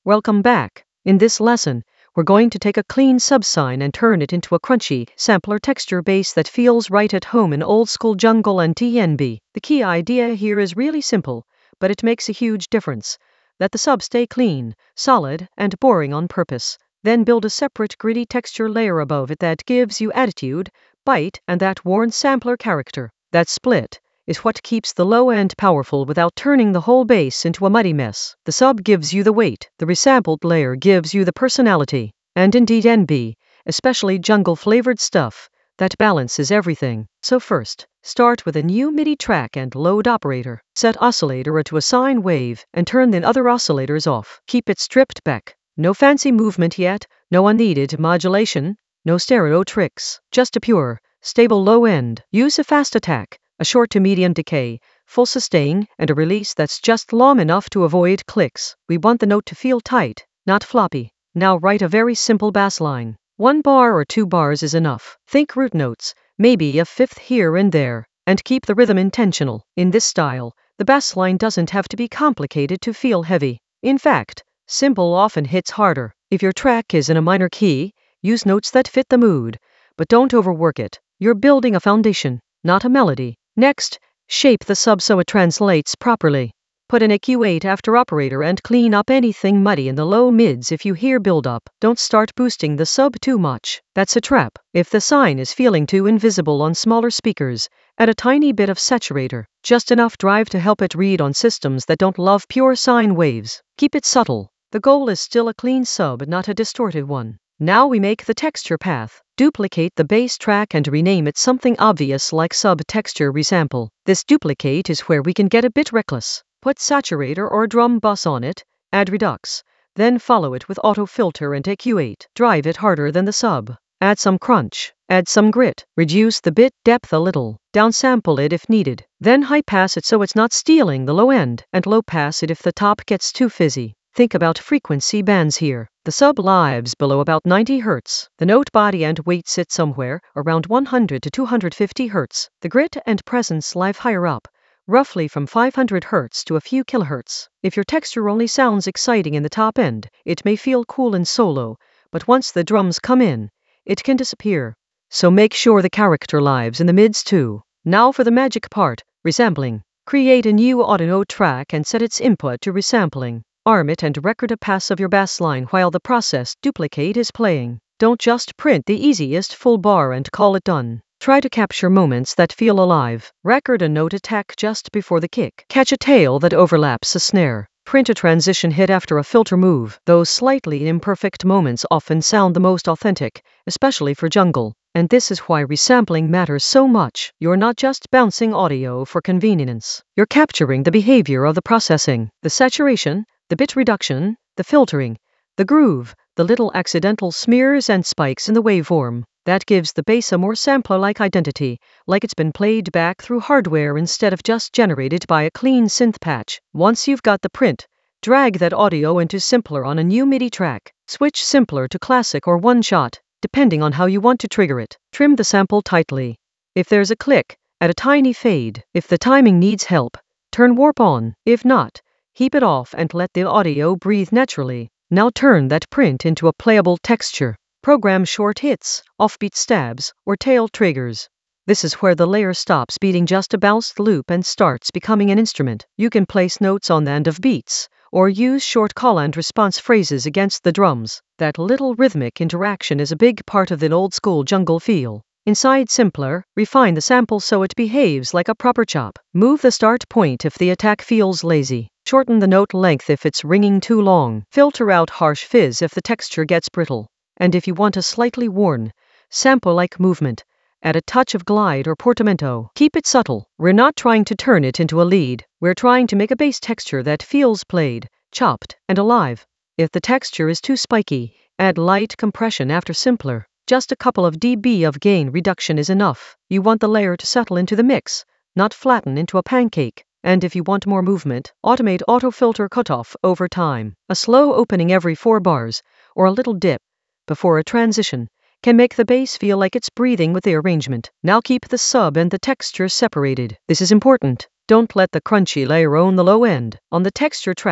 Welcome back. In this lesson, we're going to take a clean subsine and turn it into a crunchy, sampler texture base that feels right at home in old school jungle and TNB. The key idea here is really simple, but it makes a huge difference. Let the sub stay clean, solid, and boring on purpose. Then build a separate gritty texture layer above it that gives you attitude, bite, and that worn sampler character. That split is what keeps the low end powerful without turning the whole base into a muddy mess. The sub gives you the weight, the resampled layer gives you the personality, and indeed NB, especially jungle flavored stuff, that balances everything. So first, start with a new MIDI track and load operator. Set oscillator to a sine wave and turn the other oscillators off. Keep it stripped back. No fancy movement yet, no unneeded modulation, no stereo tricks, just a pure, stable low end. Use a fast attack, a short to medium decay, full sustain, and a release that's just long enough to avoid clicks. We want the note to feel tight, not floppy. Now write a very simple bass line. 1 bar or 2 bars is enough. Think root notes, maybe a fifth here and there, and keep the rhythm intentional. In this style, the bass line doesn't have to be complicated to feel heavy. In fact, simple often hits harder. If your track is in a minor key, use notes that fit the mood, but don't overwork it. You're building a foundation, not a melody. Next, shape the sub so it translates properly. Put an EQ8 after operator and clean up anything muddy in the low mids if you hear build-up. Don't start boosting the sub too much. That's a trap. If the sine is feeling too invisible on smaller speakers, add a tiny bit of saturator, just enough drive to help it read on systems that don't love pure sine waves. Keep it subtle. The goal is still a clean sub, not a distorted one. Now we make the texture path. Duplicate the bass track and rename it something obvious like sub-texture resample. This duplicate is where we can get a bit reckless. Put saturator or drum bus on it, add redux, then follow it with auto filter and EQ8. Drive it harder than the sub. Add some crunch, add some grit, reduce the bit depth a little, downsample it if needed. Then high pass it so it's not stealing the low end, and low pass it if the top gets too fizzy. Think about frequency bands here. The sub lives below about 90 Hz. The note body and weight sit somewhere around 100 to 250 Hz. The grit and presence live higher up, roughly from 500 Hz to a few kHz. If your texture only sounds exciting in the top end, it may feel cool in solo, but once the drums come in, it can disappear. So make sure the character lives in the mids too. Now for the magic part, resampling. Create a new audio track and set its input to resampling. Arm it and record a pass of your bass line while the process duplicate is playing. Don't just print the easiest full bar and call it done. Try to capture moments that feel alive. Record a note attack just before the kick. Catch a tail that overlaps a snare. Print a transition hit after a filter move. Those slightly imperfect moments often sound the most authentic, especially for jungle. And this is why resampling matters so much. You're not just bouncing audio for convenience. You're capturing the behavior of the processing, the saturation, the bit reduction, the filtering, the groove, the little accidental smears and spikes in the waveform. That gives the bass a more sampler-like identity, like it's been played back through hardware instead of just generated by a clean synth patch. Once you've got the print, drag that audio into Simpler on a new MIDI track. Switch Simpler to Classic or One Shot, depending on how you want to trigger it. Trim the sample tightly. If there's a click, add a tiny fade. If the timing needs help, turn warp on. If not, keep it off and let the audio breathe naturally. Now turn that print into a playable texture. Program short hits, offbeat stabs, or tail triggers. This is where the layer stops beating just a bounced loop and starts becoming an instrument. You can place notes on the end of beats, or use short call and response phrases against the drums. That little rhythmic interaction is a big part of the old school jungle feel. Inside Simpler, refine the sample so it behaves like a proper chop. Move the start point if the attack feels lazy. Shorten the note length if it's ringing too long. Filter out harsh fizz if the texture gets brittle. And if you want a slightly worn, sample-like movement, add a touch of glide or portamento. Keep it subtle. We're not trying to turn it into a lead. We're trying to make a bass texture that feels played, chopped, and alive. If the texture is too spiky, add light compression after Simpler. Just a couple of dB of gain reduction is enough. You want the layer to settle into the mix, not flatten into a pancake. And if you want more movement, automate auto-filter cutoff over time. A slow opening every 4 bars, or a little dip before a transition, can make the bass feel like it's breathing with the arrangement. Now keep the sub and the texture separated. This is important. Don't let the crunchy layer own the low end. On the texture track,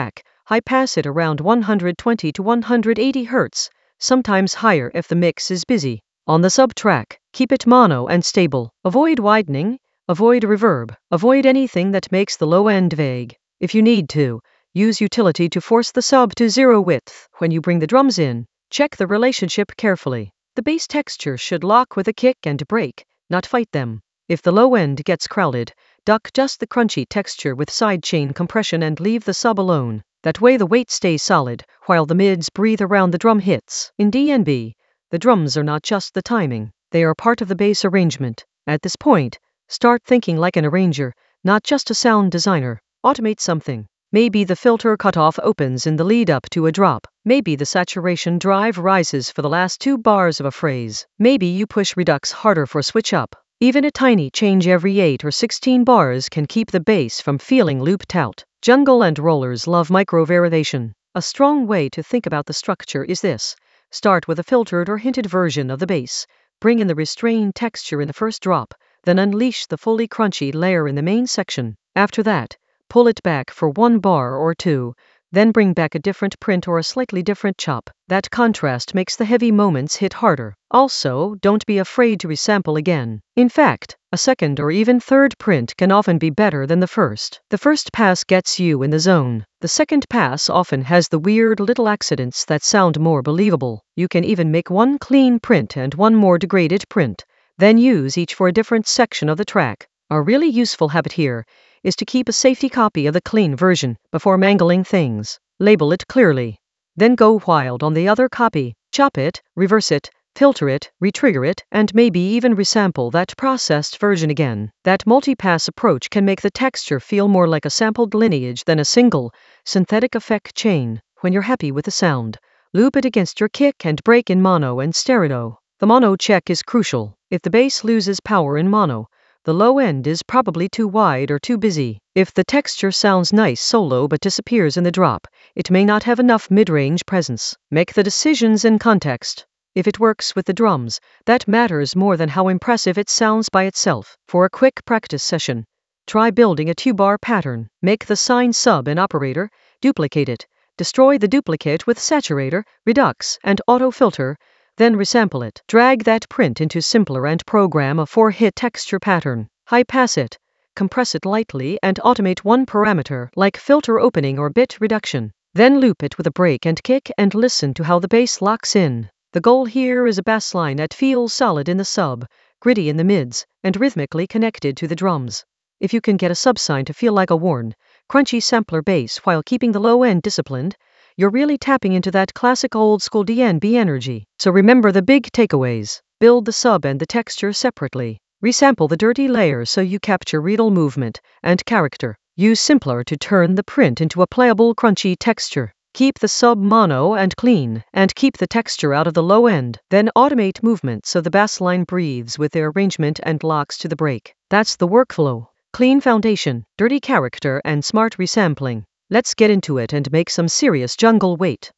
High pass it around 120 to 180 Hz, sometimes higher if the mix is busy. On the sub track, keep it mono and stable. Avoid widening, avoid reverb, avoid anything that makes the low end vague. If you need to, use utility to force the sub to zero width. When you bring the drums in, check the relationship carefully. The bass texture should lock with a kick and break, not fight them. If the low end gets crowded, duck just the crunchy texture with sidechain compression and leave the sub alone. That way the weight stays solid, while the mids breathe around the drum hits. In DnB, the drums are not just the timing, they are part of the bass arrangement. At this point, start thinking like an arranger, not just a sound designer. Automate something. Maybe the filter cutoff opens in the lead up to a drop. Maybe the saturation drive rises for the last 2 bars of a phrase. Maybe you push redux harder for switch up. Even a tiny change every 8 or 16 bars can keep the bass from feeling looped out. Jungle and rollers love micro-variation. A strong way to think about the structure is this. Start with a filtered or hinted version of the bass. Bring in the restrained texture in the first drop, then unleash the fully crunchy layer in the main section. After that, pull it back for 1 bar or 2, then bring back a different print or a slightly different chop. That contrast makes the heavy moments hit harder. Also, don't be afraid to resample again. In fact, a second or even third print can often be better than the first. The first pass gets you in the zone. The second pass often has the weird little accidents that sound more believable. You can even make 1 clean print and 1 more degraded print, then use each for a different section of the track. A really useful habit here is to keep a safety copy of the clean version before mangling things. Label it clearly. Then go wild on the other copy. Chop it, reverse it, filter it, retrigger it, and maybe even resample that processed version again. That multi-pass approach can make the texture feel more like a sampled lineage than a single, synthetic effect chain. When you're happy with the sound, loop it against your kick and break in mono and stereo. The mono check is crucial. If the bass loses power in mono, the low end is probably too wide or too busy. If the texture sounds nice solo but disappears in the drop, it may not have enough mid-range presence. Make the decisions in context. If it works with the drums, that matters more than how impressive it sounds by itself. For a quick practice session, try building a 2-bar pattern. Make the sine sub an operator, duplicate it, destroy the duplicate with saturator, redux, and auto-filter, then resample it. Drag that print into simpler and program a 4-hit texture pattern. High pass it, compress it lightly and automate 1 parameter like filter opening or bit reduction. Then loop it with a break and kick and listen to how the bass locks in. The goal here is a bass line that feels solid in the sub, gritty in the mids, and rhythmically connected to the drums. If you can get a subsine to feel like a worn, crunchy sampler bass while keeping the low end disciplined, you're really tapping into that classic old school DnB energy. So remember the big takeaways. Build the sub and the texture separately. Resample the dirty layers so you capture real movement and character. Use simpler to turn the print into a playable crunchy texture. Keep the sub mono and clean, and keep the texture out of the low end. Then automate movement so the bass line breathes with their arrangement and locks to the break. That's the workflow. Clean foundation, dirty character, and smart resampling. Let's get into it and make some serious jungle weight.